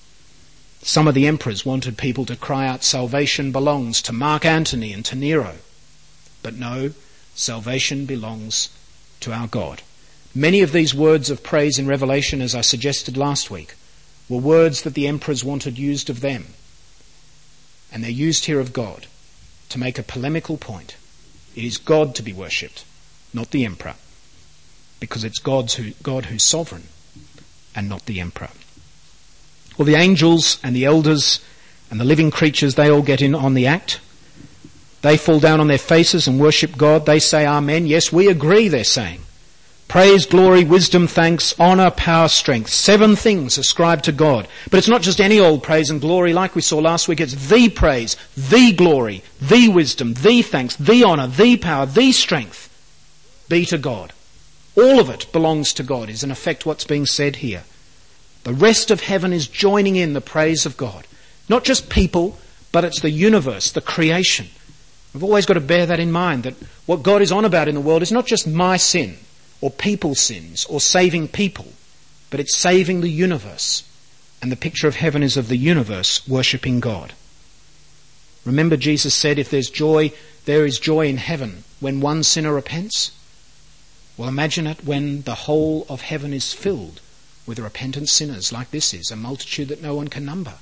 Some of the emperors wanted people to cry out, salvation belongs to Mark Antony and to Nero. But no, salvation belongs to our God. Many of these words of praise in Revelation, as I suggested last week, were words that the emperors wanted used of them. And they're used here of God to make a polemical point. It is God to be worshipped, not the emperor, because it's God who's sovereign and not the emperor. Well, the angels and the elders and the living creatures, they all get in on the act. They fall down on their faces and worship God. They say amen. Yes, we agree, they're saying. Praise, glory, wisdom, thanks, honour, power, strength. 7 things ascribed to God. But it's not just any old praise and glory like we saw last week. It's the praise, the glory, the wisdom, the thanks, the honour, the power, the strength be to God. All of it belongs to God, is in effect what's being said here. The rest of heaven is joining in the praise of God. Not just people, but it's the universe, the creation. We've always got to bear that in mind, that what God is on about in the world is not just my sin, or people's sins, or saving people, but it's saving the universe. And the picture of heaven is of the universe worshipping God. Remember, Jesus said, if there's joy, there is joy in heaven when one sinner repents. Well, imagine it when the whole of heaven is filled with repentant sinners like this is, a multitude that no one can number.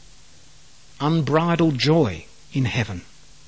Unbridled joy in heaven.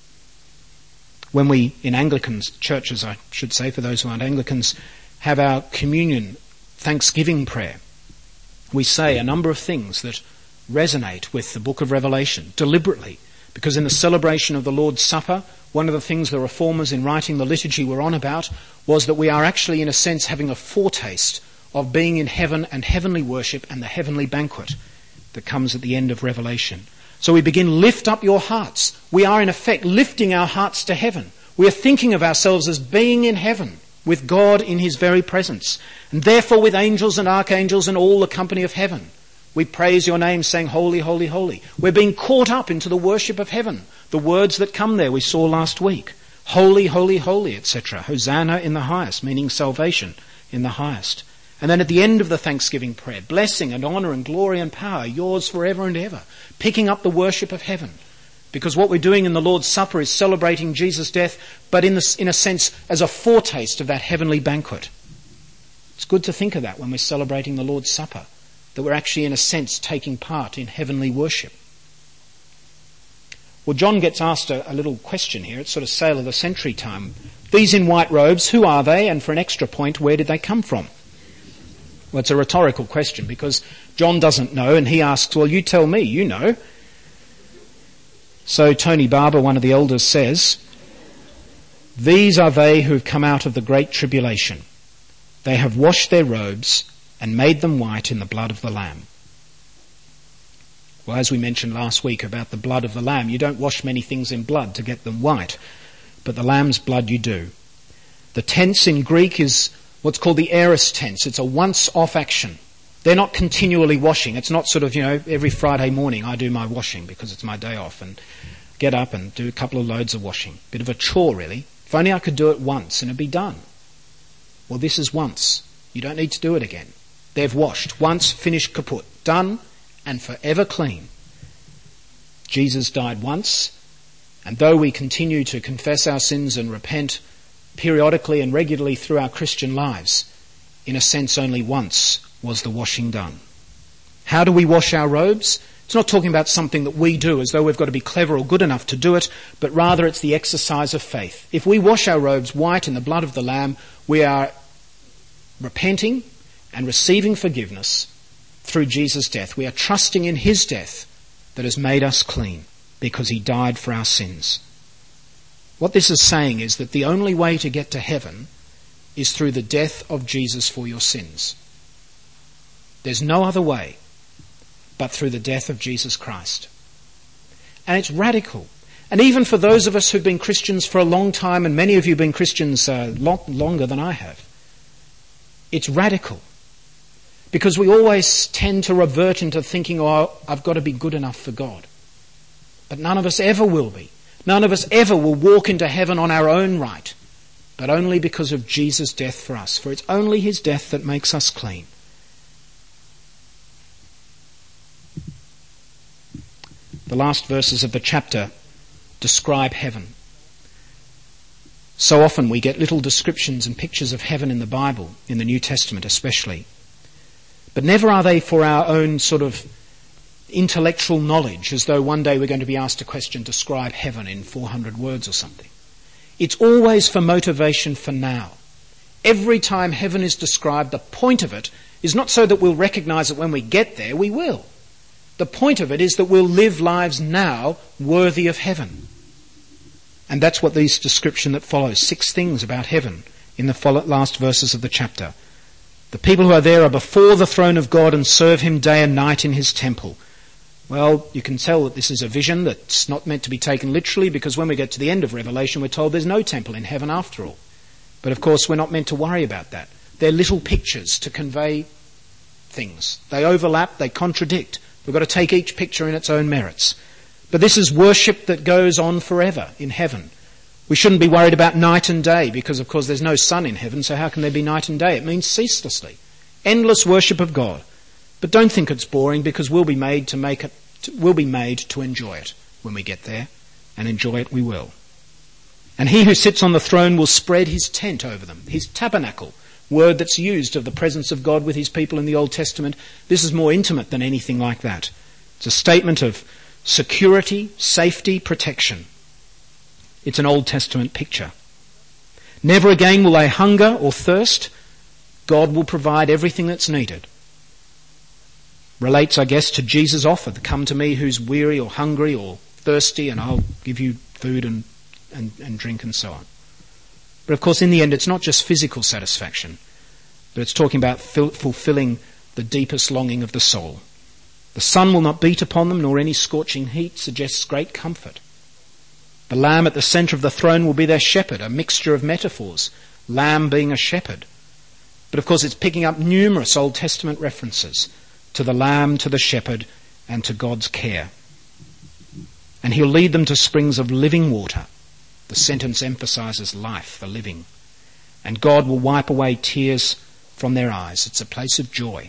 When we, in Anglican churches, I should say, for those who aren't Anglicans, have our communion thanksgiving prayer, we say a number of things that resonate with the book of Revelation deliberately, because in the celebration of the Lord's Supper, one of the things the reformers in writing the liturgy were on about was that we are actually, in a sense, having a foretaste of being in heaven and heavenly worship and the heavenly banquet that comes at the end of Revelation. So we begin, lift up your hearts. We are, in effect, lifting our hearts to heaven. We are thinking of ourselves as being in heaven with God in his very presence, and therefore with angels and archangels and all the company of heaven. We praise your name, saying, holy, holy, holy. We're being caught up into the worship of heaven. The words that come there we saw last week. Holy, holy, holy, etc. Hosanna in the highest, meaning salvation in the highest. And then at the end of the thanksgiving prayer, blessing and honour and glory and power, yours forever and ever. Picking up the worship of heaven. Because what we're doing in the Lord's Supper is celebrating Jesus' death, but in a sense as a foretaste of that heavenly banquet. It's good to think of that when we're celebrating the Lord's Supper, that we're actually in a sense taking part in heavenly worship. Well, John gets asked a little question here. It's sort of sale of the century time. These in white robes, who are they? And for an extra point, where did they come from? Well, it's a rhetorical question because John doesn't know and he asks, well, you tell me, you know. So Tony Barber, one of the elders, says, these are they who have come out of the great tribulation. They have washed their robes and made them white in the blood of the Lamb. Well, as we mentioned last week about the blood of the Lamb, you don't wash many things in blood to get them white, but the Lamb's blood you do. The tense in Greek is what's called the aorist tense. It's a once-off action. They're not continually washing. It's not sort of, every Friday morning I do my washing because it's my day off and get up and do a couple of loads of washing. Bit of a chore, really. If only I could do it once and it'd be done. Well, this is once. You don't need to do it again. They've washed. Once, finished, kaput. Done and forever clean. Jesus died once, and though we continue to confess our sins and repent periodically and regularly through our Christian lives, in a sense only once was the washing done. How do we wash our robes? It's not talking about something that we do as though we've got to be clever or good enough to do it, but rather it's the exercise of faith. If we wash our robes white in the blood of the Lamb, we are repenting and receiving forgiveness through Jesus' death. We are trusting in his death that has made us clean because he died for our sins. What this is saying is that the only way to get to heaven is through the death of Jesus for your sins. There's no other way but through the death of Jesus Christ. And it's radical. And even for those of us who've been Christians for a long time, and many of you have been Christians a lot longer than I have, it's radical. Because we always tend to revert into thinking, oh, I've got to be good enough for God. But none of us ever will be. None of us ever will walk into heaven on our own right, but only because of Jesus' death for us. For it's only his death that makes us clean. The last verses of the chapter describe heaven. So often we get little descriptions and pictures of heaven in the Bible, in the New Testament especially. But never are they for our own sort of intellectual knowledge, as though one day we're going to be asked a question, describe heaven in 400 words or something. It's always for motivation for now. Every time heaven is described, the point of it is not so that we'll recognise it when we get there, we will. The point of it is that we'll live lives now worthy of heaven. And that's what this description that follows, 6 things about heaven in the last verses of the chapter. The people who are there are before the throne of God and serve him day and night in his temple. Well, you can tell that this is a vision that's not meant to be taken literally, because when we get to the end of Revelation, we're told there's no temple in heaven after all. But of course, we're not meant to worry about that. They're little pictures to convey things. They overlap, they contradict. We've got to take each picture in its own merits. But this is worship that goes on forever in heaven. We shouldn't be worried about night and day, because of course there's no sun in heaven, so how can there be night and day? It means ceaselessly. Endless worship of God. But don't think it's boring, because we'll be made to enjoy it when we get there, and enjoy it we will. And he who sits on the throne will spread his tent over them, his tabernacle, word that's used of the presence of God with his people in the Old Testament. This is more intimate than anything like that. It's a statement of security, safety, protection. It's an Old Testament picture. Never again will they hunger or thirst. God will provide everything that's needed. Relates, I guess, to Jesus' offer, come to me who's weary or hungry or thirsty, and I'll give you food and drink and so on. But of course, in the end, it's not just physical satisfaction, but it's talking about fulfilling the deepest longing of the soul. The sun will not beat upon them, nor any scorching heat suggests great comfort. The Lamb at the centre of the throne will be their shepherd, a mixture of metaphors, lamb being a shepherd. But of course, it's picking up numerous Old Testament references to the Lamb, to the shepherd, and to God's care. And he'll lead them to springs of living water. The sentence emphasises life, the living. And God will wipe away tears from their eyes. It's a place of joy.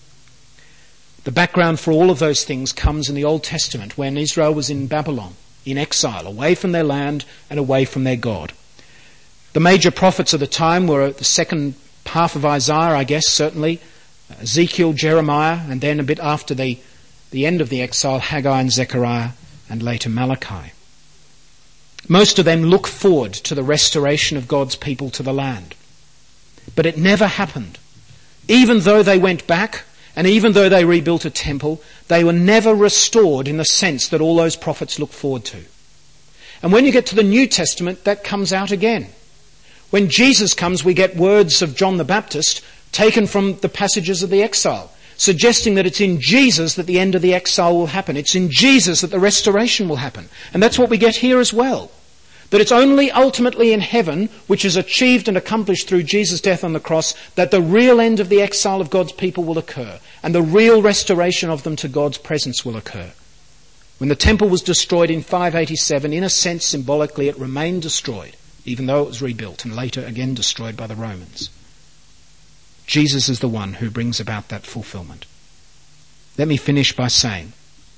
The background for all of those things comes in the Old Testament, when Israel was in Babylon, in exile, away from their land and away from their God. The major prophets of the time were the second half of Isaiah, I guess, certainly, Ezekiel, Jeremiah, and then a bit after the end of the exile, Haggai and Zechariah, and later Malachi. Most of them look forward to the restoration of God's people to the land. But it never happened. Even though they went back, and even though they rebuilt a temple, they were never restored in the sense that all those prophets look forward to. And when you get to the New Testament, that comes out again. When Jesus comes, we get words of John the Baptist taken from the passages of the exile, suggesting that it's in Jesus that the end of the exile will happen. It's in Jesus that the restoration will happen. And that's what we get here as well. That it's only ultimately in heaven, which is achieved and accomplished through Jesus' death on the cross, that the real end of the exile of God's people will occur, and the real restoration of them to God's presence will occur. When the temple was destroyed in 587, in a sense, symbolically, it remained destroyed, even though it was rebuilt and later again destroyed by the Romans. Jesus is the one who brings about that fulfillment. Let me finish by saying,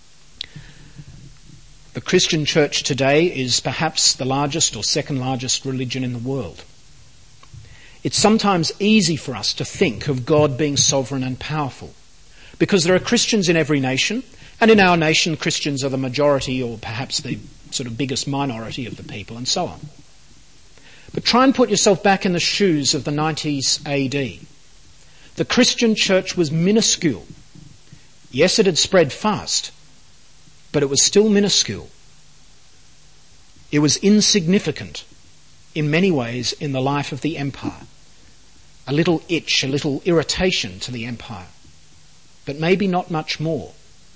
the Christian church today is perhaps the largest or second largest religion in the world. It's sometimes easy for us to think of God being sovereign and powerful, because there are Christians in every nation, and in our nation Christians are the majority or perhaps the sort of biggest minority of the people, and so on. But try and put yourself back in the shoes of the 90s AD. The Christian church was minuscule. Yes, it had spread fast, but it was still minuscule. It was insignificant in many ways in the life of the empire. A little itch, a little irritation to the empire, but maybe not much more.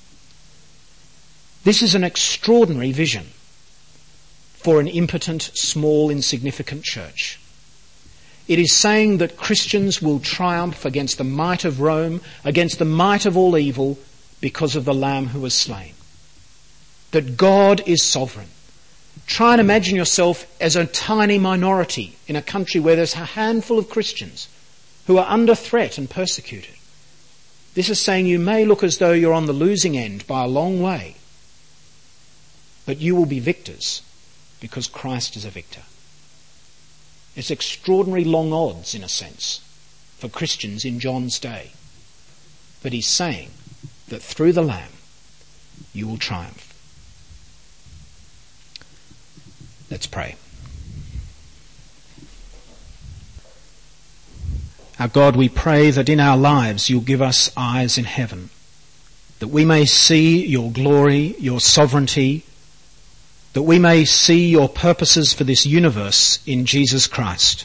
This is an extraordinary vision for an impotent, small, insignificant church. It is saying that Christians will triumph against the might of Rome, against the might of all evil, because of the Lamb who was slain. That God is sovereign. Try and imagine yourself as a tiny minority in a country where there's a handful of Christians who are under threat and persecuted. This is saying you may look as though you're on the losing end by a long way, but you will be victors because Christ is a victor. It's extraordinary long odds, in a sense, for Christians in John's day. But he's saying that through the Lamb, you will triumph. Let's pray. Our God, we pray that in our lives you'll give us eyes in heaven, that we may see your glory, your sovereignty, that we may see your purposes for this universe in Jesus Christ.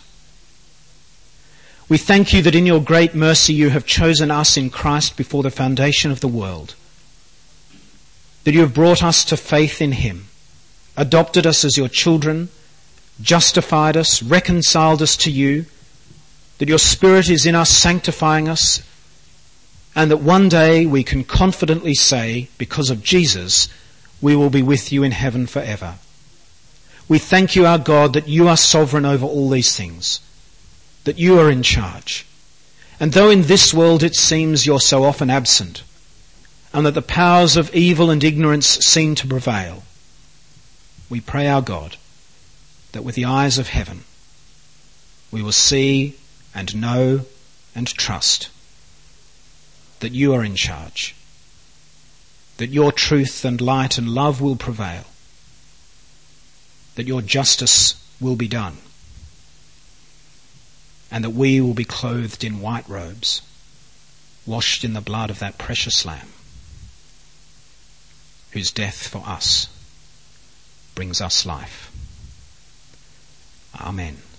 We thank you that in your great mercy you have chosen us in Christ before the foundation of the world, that you have brought us to faith in him, adopted us as your children, justified us, reconciled us to you, that your Spirit is in us sanctifying us, and that one day we can confidently say, because of Jesus, we will be with you in heaven forever. We thank you, our God, that you are sovereign over all these things, that you are in charge. And though in this world it seems you're so often absent, and that the powers of evil and ignorance seem to prevail, we pray, our God, that with the eyes of heaven we will see and know and trust that you are in charge, that your truth and light and love will prevail, that your justice will be done, and that we will be clothed in white robes, washed in the blood of that precious Lamb, whose death for us brings us life. Amen.